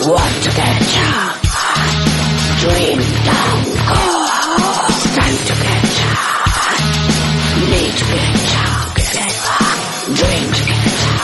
Want to get ya. Dream down, go. It's time to get ya. Need to get ya. Dream to get ya.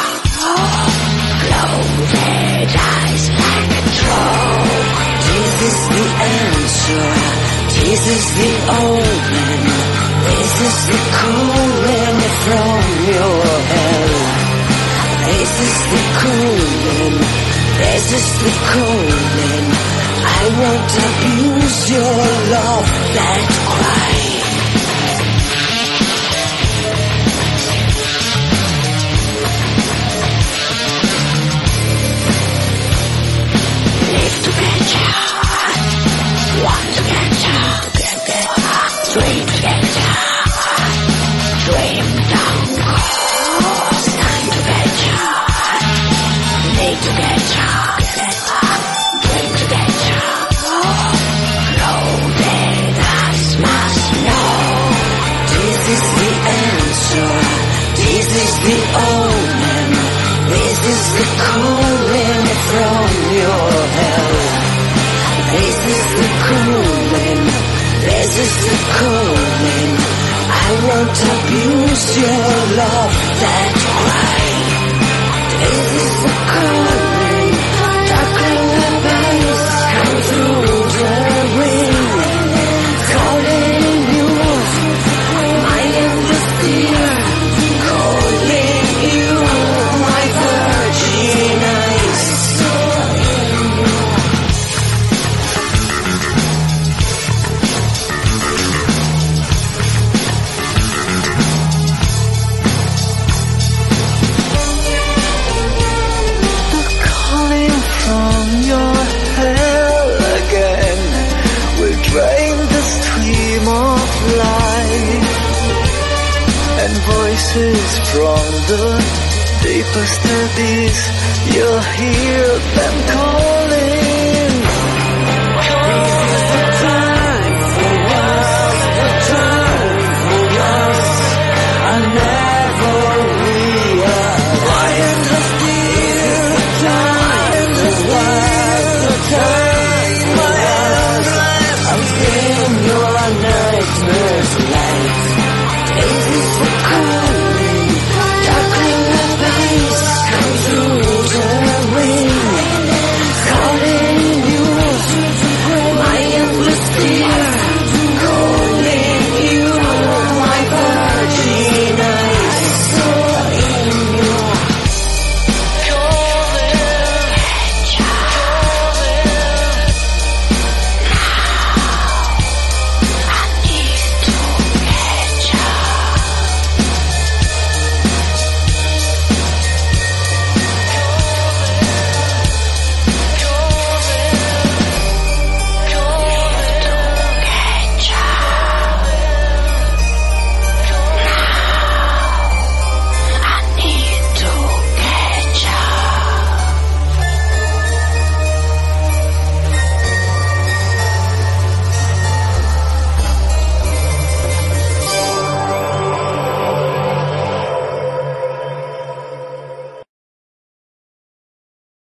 Closed eyes like a drone. This is the answer. This is the omen. This is the calling from your hell. This is the calling. This is the calling. I won't abuse your love that cry. Live to get ya. Want to get ya. Dream to get ya. Dream down. It's time to get ya. Need to get ya. Dream to get ya. Loaded eyes must know. This is the answer. This is the omen. This is the calling from your hell. This is the calling. This is the calling. I won't abuse your love that cry. This is the calling. Darkling advice come through the wind. Calling you, my endless fear. Calling you, my virgin eyes. Drain the stream of life, and voices from the deepest abyss, you'll hear them call.